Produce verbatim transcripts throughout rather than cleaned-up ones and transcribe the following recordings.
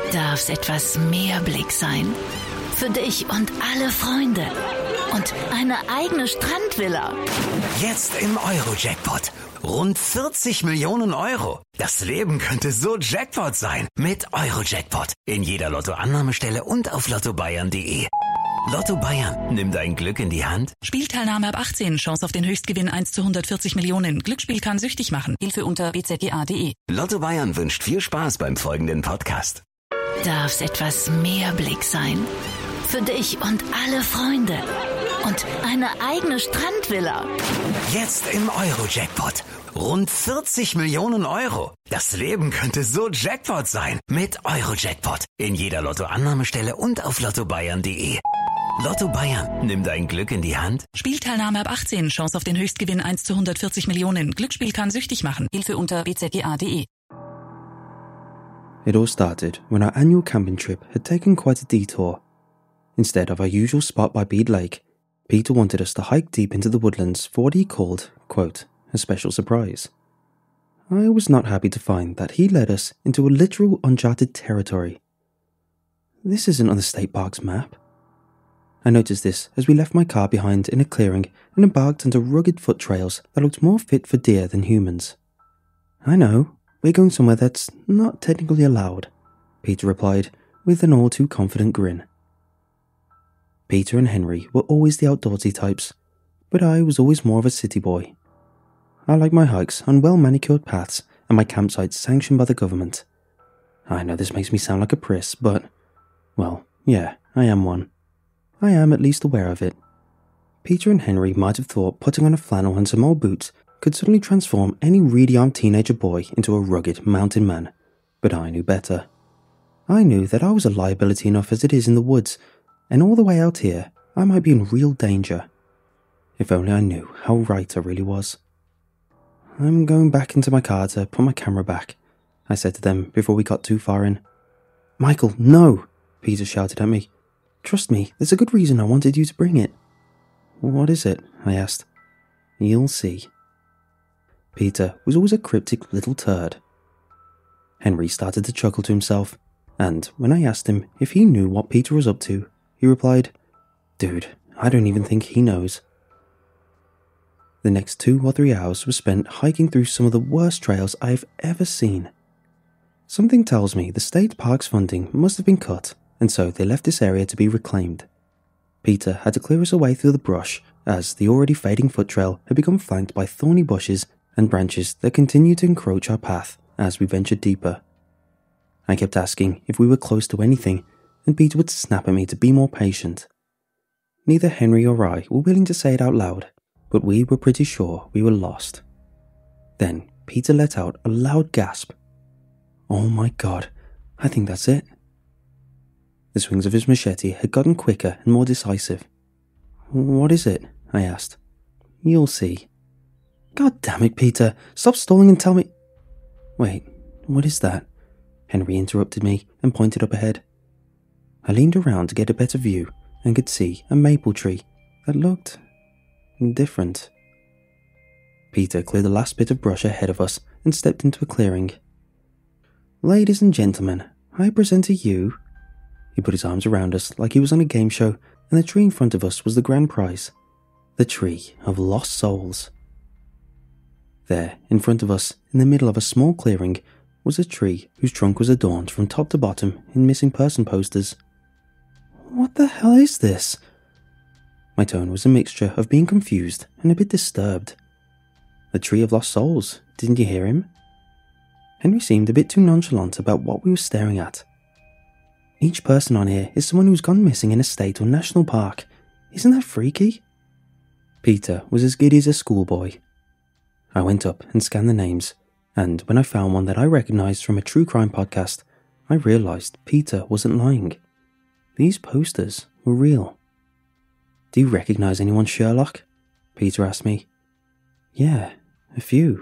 darf es etwas mehr Blick sein. Für dich und alle Freunde. Und eine eigene Strandvilla. Jetzt im Euro-Jackpot. Rund vierzig Millionen Euro. Das Leben könnte so Jackpot sein. Mit Euro-Jackpot. In jeder Lottoannahmestelle und auf lotto bayern punkt de. Lotto Bayern, nimm dein Glück in die Hand. Spielteilnahme ab achtzehn, Chance auf den Höchstgewinn eins zu hundertvierzig Millionen. Glücksspiel kann süchtig machen. Hilfe unter b z g a punkt de. Lotto Bayern wünscht viel Spaß beim folgenden Podcast. Darf es etwas mehr Blick sein. Für dich und alle Freunde. Und eine eigene Strandvilla. Jetzt im Euro-Jackpot. Rund vierzig Millionen Euro. Das Leben könnte so Jackpot sein. Mit Euro-Jackpot. In jeder Lottoannahmestelle und auf lotto bayern punkt de. Lotto Bayern, nimm dein Glück in die Hand. Spielteilnahme ab achtzehn, Chance auf den Höchstgewinn eins zu hundertvierzig Millionen. Glücksspiel kann süchtig machen. Hilfe unter b z g a punkt de. It all started when our annual camping trip had taken quite a detour. Instead of our usual spot by Bede Lake, Peter wanted us to hike deep into the woodlands for what he called, quote, a special surprise. I was not happy to find that he led us into a literal uncharted territory. This isn't on the state park's map. I noticed this as we left my car behind in a clearing and embarked onto rugged foot trails that looked more fit for deer than humans. I know, we're going somewhere that's not technically allowed, Peter replied with an all too confident grin. Peter and Henry were always the outdoorsy types, but I was always more of a city boy. I like my hikes on well-manicured paths and my campsites sanctioned by the government. I know this makes me sound like a priss, but, well, yeah, I am one. I am at least aware of it. Peter and Henry might have thought putting on a flannel and some old boots could suddenly transform any reedy-armed teenager boy into a rugged mountain man, but I knew better. I knew that I was a liability enough as it is in the woods, and all the way out here, I might be in real danger. If only I knew how right I really was. I'm going back into my car to put my camera back, I said to them before we got too far in. Michael, no, Peter shouted at me. Trust me, there's a good reason I wanted you to bring it. What is it? I asked. You'll see. Peter was always a cryptic little turd. Henry started to chuckle to himself, and when I asked him if he knew what Peter was up to, he replied, Dude, I don't even think he knows. The next two or three hours were spent hiking through some of the worst trails I've ever seen. Something tells me the state park's funding must have been cut, and so they left this area to be reclaimed. Peter had to clear us away through the brush, as the already fading foot trail had become flanked by thorny bushes and branches that continued to encroach our path as we ventured deeper. I kept asking if we were close to anything, and Peter would snap at me to be more patient. Neither Henry or I were willing to say it out loud, but we were pretty sure we were lost. Then Peter let out a loud gasp. Oh my god, I think that's it. The swings of his machete had gotten quicker and more decisive. What is it? I asked. You'll see. God damn it, Peter, stop stalling and tell me... Wait, what is that? Henry interrupted me and pointed up ahead. I leaned around to get a better view and could see a maple tree that looked different. Peter cleared the last bit of brush ahead of us and stepped into a clearing. Ladies and gentlemen, I present to you... He put his arms around us like he was on a game show, and the tree in front of us was the grand prize. The Tree of Lost Souls. There, in front of us, in the middle of a small clearing, was a tree whose trunk was adorned from top to bottom in missing person posters. What the hell is this? My tone was a mixture of being confused and a bit disturbed. The Tree of Lost Souls, didn't you hear him? Henry seemed a bit too nonchalant about what we were staring at. Each person on here is someone who's gone missing in a state or national park. Isn't that freaky? Peter was as giddy as a schoolboy. I went up and scanned the names, and when I found one that I recognised from a true crime podcast, I realised Peter wasn't lying. These posters were real. Do you recognise anyone, Sherlock? Peter asked me. Yeah, a few.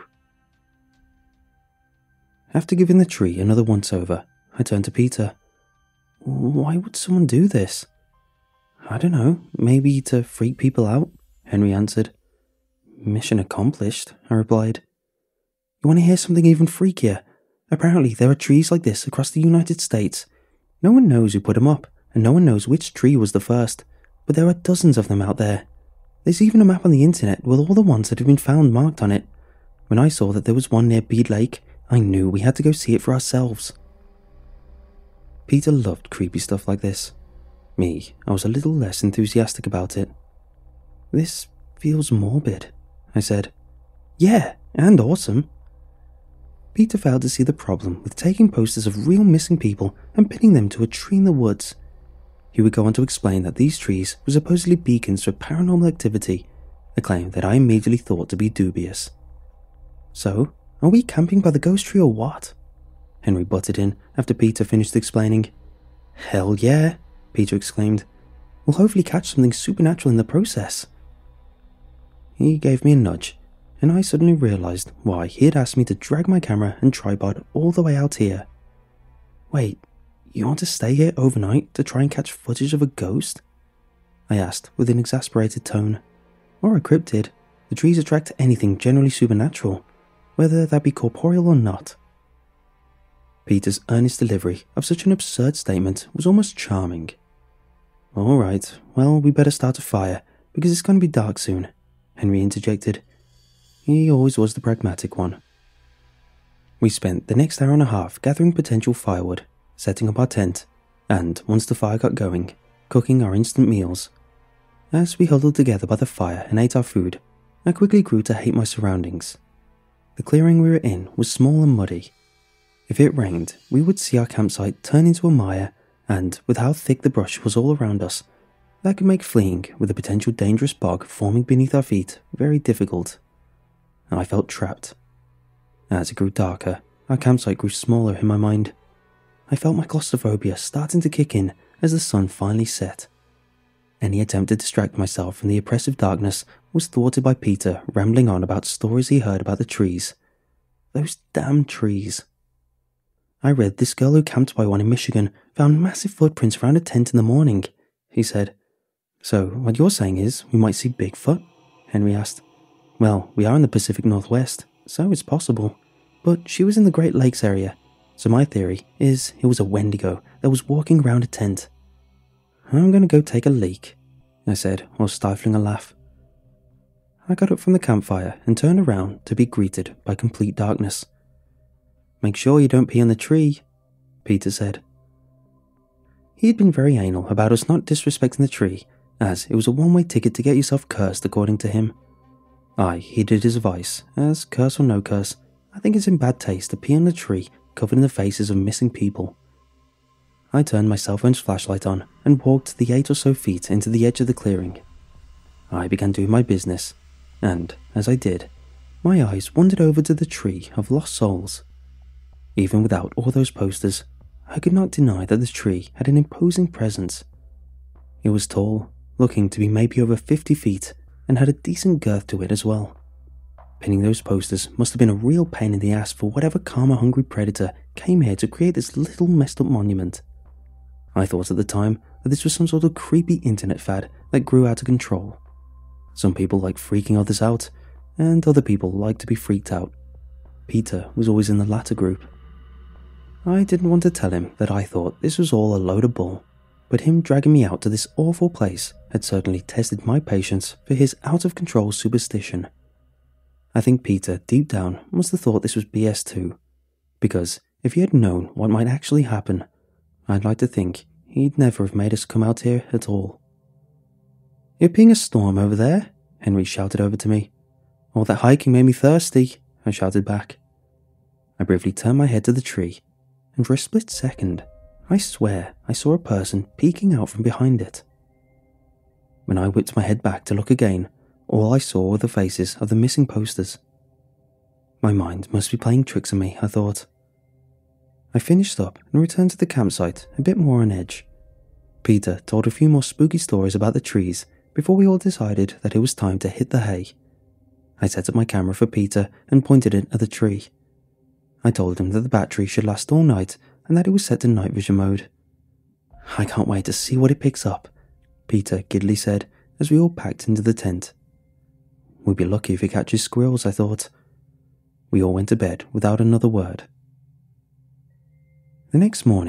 After giving the tree another once-over, I turned to Peter. Why would someone do this? I don't know, maybe to freak people out, Henry answered. Mission accomplished, I replied. You want to hear something even freakier? Apparently there are trees like this across the United States, No one knows who put them up, and no one knows which tree was the first, but there are dozens of them out there. There's even a map on the internet with all the ones that have been found marked on it. When I saw that there was one near Bead Lake, I knew we had to go see it for ourselves. Peter loved creepy stuff like this. Me, I was a little less enthusiastic about it. This feels morbid, I said. Yeah, and awesome. Peter failed to see the problem with taking posters of real missing people and pinning them to a tree in the woods. He would go on to explain that these trees were supposedly beacons for paranormal activity, a claim that I immediately thought to be dubious. So, are we camping by the ghost tree or what? Henry butted in after Peter finished explaining. Hell yeah, Peter exclaimed. We'll hopefully catch something supernatural in the process. He gave me a nudge, and I suddenly realised why he had asked me to drag my camera and tripod all the way out here. Wait, you want to stay here overnight to try and catch footage of a ghost? I asked with an exasperated tone. Or a cryptid. The trees attract anything generally supernatural, whether that be corporeal or not. Peter's earnest delivery of such an absurd statement was almost charming. All right, well, we better start a fire, because it's going to be dark soon, Henry interjected. He always was the pragmatic one. We spent the next hour and a half gathering potential firewood, setting up our tent, and, once the fire got going, cooking our instant meals. As we huddled together by the fire and ate our food, I quickly grew to hate my surroundings. The clearing we were in was small and muddy. If it rained, we would see our campsite turn into a mire, and with how thick the brush was all around us, that could make fleeing with a potential dangerous bog forming beneath our feet very difficult. I felt trapped. As it grew darker, our campsite grew smaller in my mind. I felt my claustrophobia starting to kick in as the sun finally set. Any attempt to distract myself from the oppressive darkness was thwarted by Peter rambling on about stories he heard about the trees. Those damn trees. I read this girl who camped by one in Michigan found massive footprints around a tent in the morning, he said. So, what you're saying is we might see Bigfoot? Henry asked. Well, we are in the Pacific Northwest, so it's possible. But she was in the Great Lakes area, so my theory is it was a Wendigo that was walking around a tent. I'm going to go take a leak, I said, while stifling a laugh. I got up from the campfire and turned around to be greeted by complete darkness. Make sure you don't pee on the tree, Peter said. He had been very anal about us not disrespecting the tree, as it was a one-way ticket to get yourself cursed according to him. I heeded his advice, as curse or no curse, I think it's in bad taste to pee on the tree covered in the faces of missing people. I turned my cell phone's flashlight on and walked the eight or so feet into the edge of the clearing. I began doing my business, and, as I did, my eyes wandered over to the tree of lost souls. Even without all those posters, I could not deny that the tree had an imposing presence. It was tall, looking to be maybe over fifty feet, and had a decent girth to it as well. Pinning those posters must have been a real pain in the ass for whatever karma-hungry predator came here to create this little messed-up monument. I thought at the time that this was some sort of creepy internet fad that grew out of control. Some people like freaking others out, and other people like to be freaked out. Peter was always in the latter group. I didn't want to tell him that I thought this was all a load of bull, but him dragging me out to this awful place had certainly tested my patience for his out-of-control superstition. I think Peter, deep down, must have thought this was B S too, because if he had known what might actually happen, I'd like to think he'd never have made us come out here at all. It being a storm over there, Henry shouted over to me. All that hiking made me thirsty, I shouted back. I briefly turned my head to the tree, and for a split second, I swear I saw a person peeking out from behind it. When I whipped my head back to look again, all I saw were the faces of the missing posters. My mind must be playing tricks on me, I thought. I finished up and returned to the campsite a bit more on edge. Peter told a few more spooky stories about the trees before we all decided that it was time to hit the hay. I set up my camera for Peter and pointed it at the tree. I told him that the battery should last all night and that it was set to night vision mode. I can't wait to see what it picks up, Peter giddily said as we all packed into the tent. We'd be lucky if it catches squirrels, I thought. We all went to bed without another word. The next morning,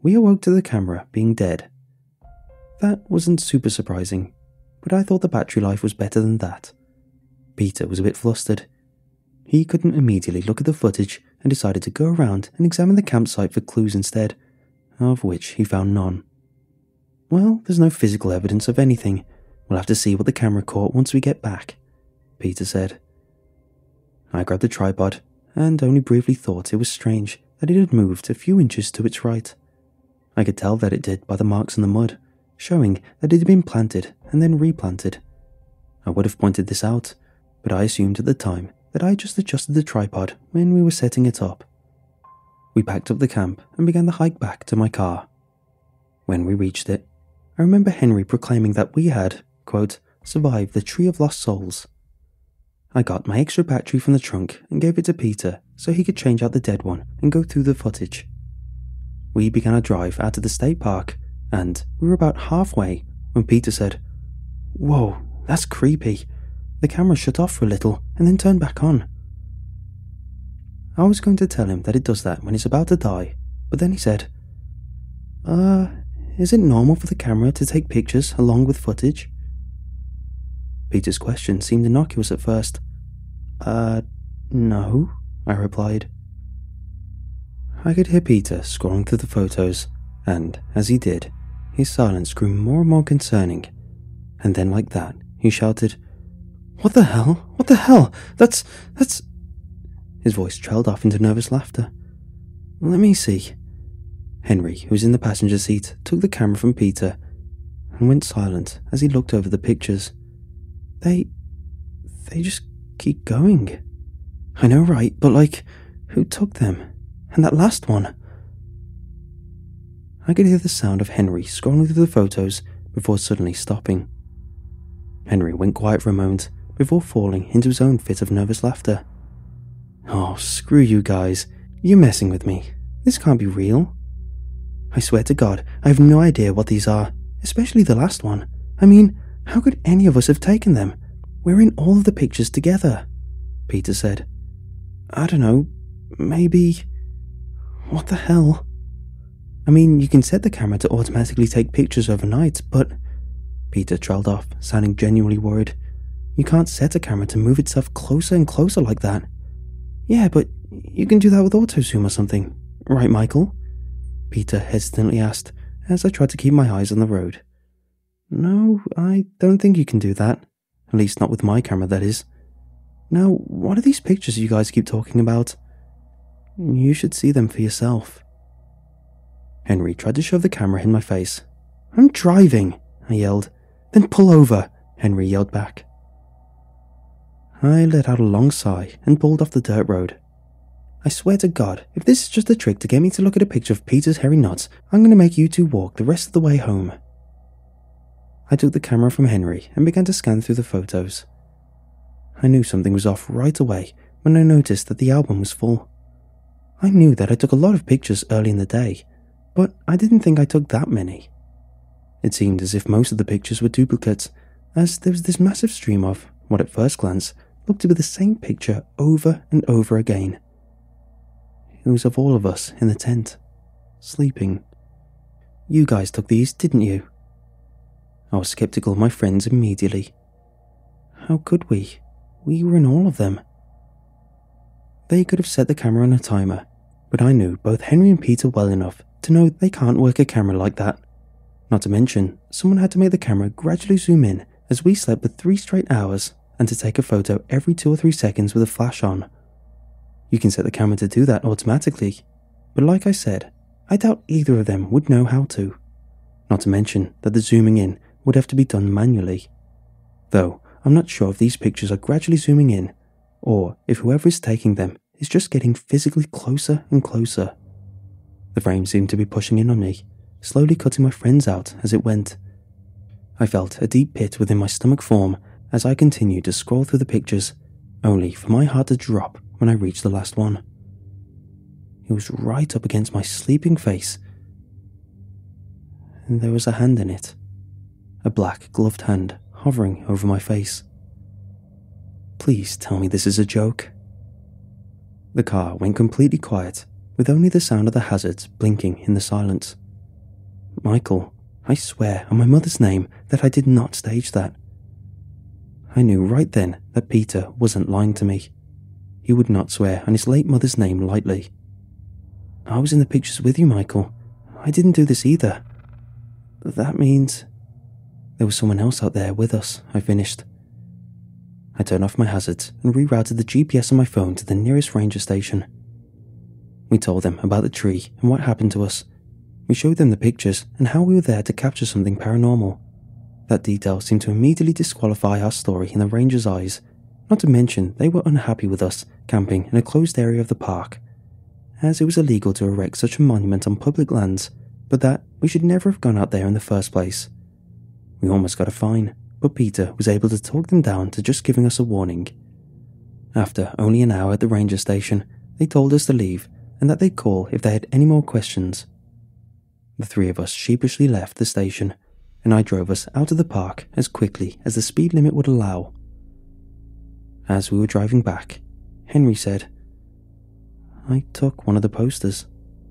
we awoke to the camera being dead. That wasn't super surprising, but I thought the battery life was better than that. Peter was a bit flustered. He couldn't immediately look at the footage and decided to go around and examine the campsite for clues instead, of which he found none. Well, there's no physical evidence of anything. We'll have to see what the camera caught once we get back, Peter said. I grabbed the tripod and only briefly thought it was strange that it had moved a few inches to its right. I could tell that it did by the marks in the mud, showing that it had been planted and then replanted. I would have pointed this out, but I assumed at the time that I just adjusted the tripod when we were setting it up. We packed up the camp and began the hike back to my car. When we reached it, I remember Henry proclaiming that we had, quote, survived the Tree of Lost Souls. I got my extra battery from the trunk and gave it to Peter so he could change out the dead one and go through the footage. We began our drive out of the state park, and we were about halfway when Peter said, "Whoa, that's creepy. The camera shut off for a little and then turned back on." I was going to tell him that it does that when it's about to die, but then he said, Uh, is it normal for the camera to take pictures along with footage? Peter's question seemed innocuous at first. Uh, no, I replied. I could hear Peter scrolling through the photos, and as he did, his silence grew more and more concerning. And then like that, he shouted, "What the hell? What the hell? That's, that's..." His voice trailed off into nervous laughter. "Let me see." Henry, who was in the passenger seat, took the camera from Peter and went silent as he looked over the pictures. They... they just keep going. I know, right, but like, who took them? And that last one? I could hear the sound of Henry scrolling through the photos before suddenly stopping. Henry went quiet for a moment before falling into his own fit of nervous laughter. "Oh, screw you guys. You're messing with me. This can't be real. I swear to God, I have no idea what these are, especially the last one. I mean, how could any of us have taken them? We're in all of the pictures together," Peter said. "I don't know, maybe... what the hell? I mean, you can set the camera to automatically take pictures overnight, but..." Peter trailed off, sounding genuinely worried. "You can't set a camera to move itself closer and closer like that." "Yeah, but you can do that with AutoZoom or something, right, Michael?" Peter hesitantly asked, as I tried to keep my eyes on the road. "No, I don't think you can do that. At least not with my camera, that is. Now, what are these pictures you guys keep talking about? You should see them for yourself." Henry tried to shove the camera in my face. "I'm driving," I yelled. "Then pull over," Henry yelled back. I let out a long sigh and pulled off the dirt road. I swear to God, if this is just a trick to get me to look at a picture of Peter's hairy nuts, I'm going to make you two walk the rest of the way home. I took the camera from Henry and began to scan through the photos. I knew something was off right away when I noticed that the album was full. I knew that I took a lot of pictures early in the day, but I didn't think I took that many. It seemed as if most of the pictures were duplicates, as there was this massive stream of, what at first glance, looked to be the same picture over and over again. It was of all of us in the tent, sleeping. "You guys took these, didn't you?" I was skeptical of my friends immediately. How could we? We were in all of them. They could have set the camera on a timer, but I knew both Henry and Peter well enough to know they can't work a camera like that. Not to mention, someone had to make the camera gradually zoom in as we slept for three straight hours and to take a photo every two or three seconds with a flash on. You can set the camera to do that automatically, but like I said, I doubt either of them would know how to. Not to mention that the zooming in would have to be done manually. Though, I'm not sure if these pictures are gradually zooming in, or if whoever is taking them is just getting physically closer and closer. The frame seemed to be pushing in on me, slowly cutting my friends out as it went. I felt a deep pit within my stomach form as I continued to scroll through the pictures, only for my heart to drop when I reached the last one. It was right up against my sleeping face, and there was a hand in it, a black gloved hand hovering over my face. Please tell me this is a joke. The car went completely quiet, with only the sound of the hazards blinking in the silence, Michael, I swear on my mother's name that I did not stage that. I knew right then that Peter wasn't lying to me. He would not swear on his late mother's name lightly. I was in the pictures with you, Michael. I didn't do this either. That means there was someone else out there with us, I finished. I turned off my hazards and rerouted the G P S on my phone to the nearest ranger station. We told them about the tree and what happened to us. We showed them the pictures and how we were there to capture something paranormal. That detail seemed to immediately disqualify our story in the rangers' eyes, not to mention they were unhappy with us camping in a closed area of the park, as it was illegal to erect such a monument on public lands, but that we should never have gone out there in the first place. We almost got a fine, but Peter was able to talk them down to just giving us a warning. After only an hour at the ranger station, they told us to leave and that they'd call if they had any more questions. The three of us sheepishly left the station, and I drove us out of the park as quickly as the speed limit would allow. As we were driving back, Henry said, "I took one of the posters."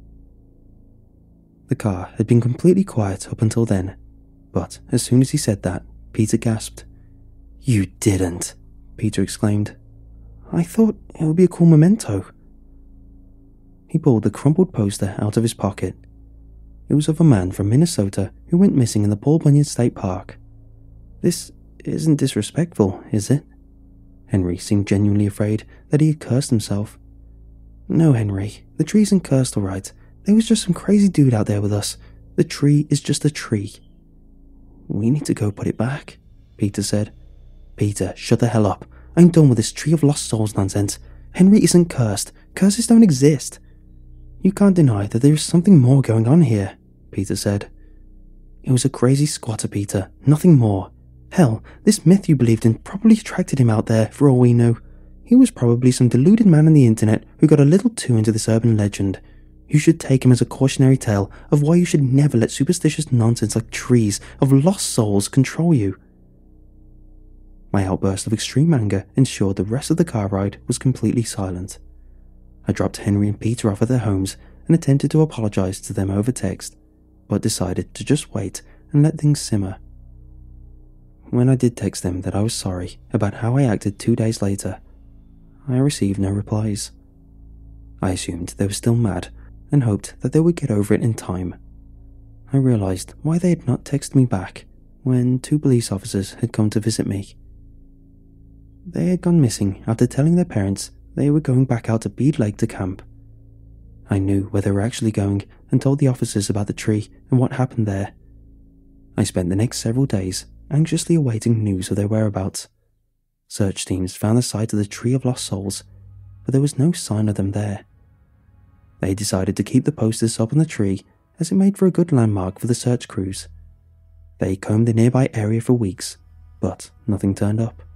The car had been completely quiet up until then, but as soon as he said that, Peter gasped. "You didn't," Peter exclaimed. "I thought it would be a cool memento." He pulled the crumpled poster out of his pocket. It was of a man from Minnesota who went missing in the Paul Bunyan State Park. "This isn't disrespectful, is it?" Henry seemed genuinely afraid that he had cursed himself. "No, Henry, the tree isn't cursed, all right. There was just some crazy dude out there with us. The tree is just a tree." "We need to go put it back," Peter said. "Peter, shut the hell up. I'm done with this Tree of Lost Souls nonsense. Henry isn't cursed. Curses don't exist." "You can't deny that there is something more going on here," Peter said. "It was a crazy squatter, Peter, nothing more. Hell, this myth you believed in probably attracted him out there, for all we know. He was probably some deluded man on the internet who got a little too into this urban legend. You should take him as a cautionary tale of why you should never let superstitious nonsense like trees of lost souls control you." My outburst of extreme anger ensured the rest of the car ride was completely silent. I dropped Henry and Peter off at their homes and attempted to apologize to them over text, but decided to just wait and let things simmer. When I did text them that I was sorry about how I acted two days later, I received no replies. I assumed they were still mad and hoped that they would get over it in time. I realized why they had not texted me back when two police officers had come to visit me. They had gone missing after telling their parents they were going back out to Bead Lake to camp. I knew where they were actually going and told the officers about the tree and what happened there. I spent the next several days anxiously awaiting news of their whereabouts. Search teams found the site of the Tree of Lost Souls, but there was no sign of them there. They decided to keep the posters up on the tree as it made for a good landmark for the search crews. They combed the nearby area for weeks, but nothing turned up.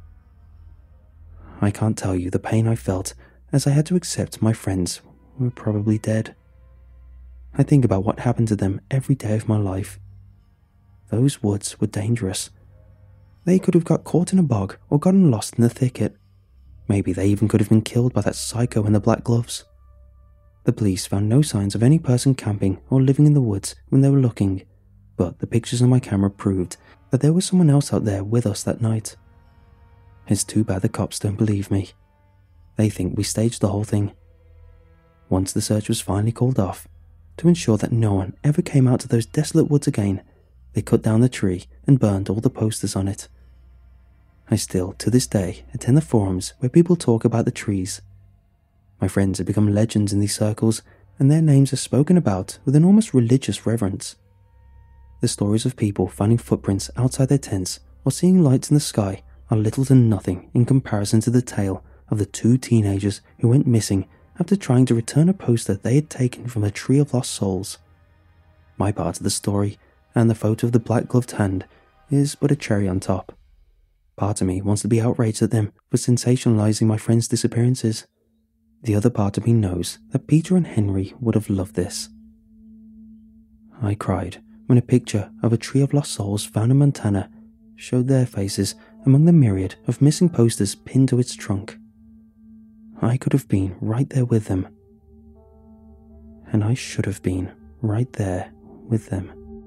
I can't tell you the pain I felt as I had to accept my friends were probably dead. I think about what happened to them every day of my life. Those woods were dangerous. They could have got caught in a bog or gotten lost in the thicket. Maybe they even could have been killed by that psycho in the black gloves. The police found no signs of any person camping or living in the woods when they were looking, but the pictures on my camera proved that there was someone else out there with us that night. It's too bad the cops don't believe me. They think we staged the whole thing. Once the search was finally called off, to ensure that no one ever came out to those desolate woods again, they cut down the tree and burned all the posters on it. I still, to this day, attend the forums where people talk about the trees. My friends have become legends in these circles, and their names are spoken about with an almost religious reverence. The stories of people finding footprints outside their tents or seeing lights in the sky are little to nothing in comparison to the tale of the two teenagers who went missing after trying to return a poster they had taken from the Tree of Lost Souls. My part of the story, and the photo of the black-gloved hand, is but a cherry on top. Part of me wants to be outraged at them for sensationalizing my friends' disappearances. The other part of me knows that Peter and Henry would have loved this. I cried when a picture of a Tree of Lost Souls found in Montana showed their faces among the myriad of missing posters pinned to its trunk. I could have been right there with them. And I should have been right there with them.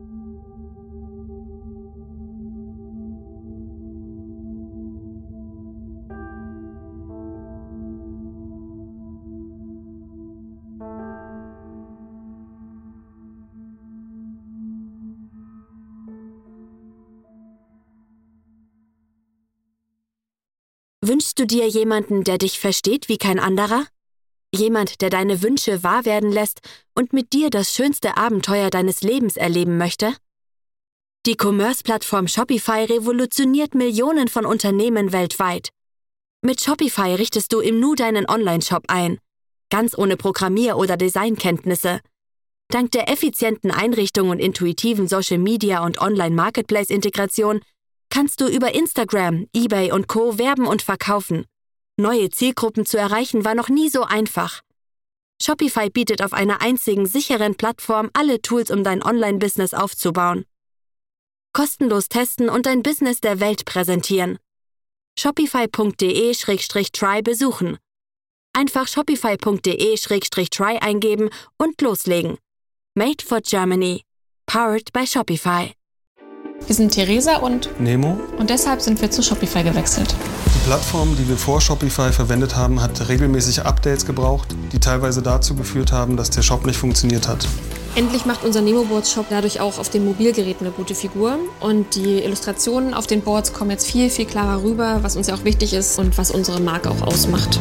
Wünschst du dir jemanden, der dich versteht wie kein anderer? Jemand, der deine Wünsche wahr werden lässt und mit dir das schönste Abenteuer deines Lebens erleben möchte? Die Commerce-Plattform Shopify revolutioniert Millionen von Unternehmen weltweit. Mit Shopify richtest du im Nu deinen Online-Shop ein, ganz ohne Programmier- oder Designkenntnisse. Dank der effizienten Einrichtung und intuitiven Social-Media- und Online-Marketplace-Integration kannst du über Instagram, eBay und Co. werben und verkaufen. Neue Zielgruppen zu erreichen war noch nie so einfach. Shopify bietet auf einer einzigen sicheren Plattform alle Tools, um dein Online-Business aufzubauen. Kostenlos testen und dein Business der Welt präsentieren. shopify punkt de slash try besuchen. Einfach shopify punkt de slash try eingeben und loslegen. Made for Germany. Powered by Shopify. Wir sind Theresa und Nemo. Und deshalb sind wir zu Shopify gewechselt. Die Plattform, die wir vor Shopify verwendet haben, hat regelmäßig Updates gebraucht, die teilweise dazu geführt haben, dass der Shop nicht funktioniert hat. Endlich macht unser Nemo-Boards-Shop dadurch auch auf den Mobilgeräten eine gute Figur. Und die Illustrationen auf den Boards kommen jetzt viel, viel klarer rüber, was uns ja auch wichtig ist und was unsere Marke auch ausmacht.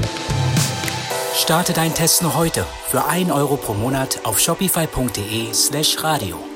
Starte deinen Test noch heute für ein Euro pro Monat auf shopify punkt de slash radio.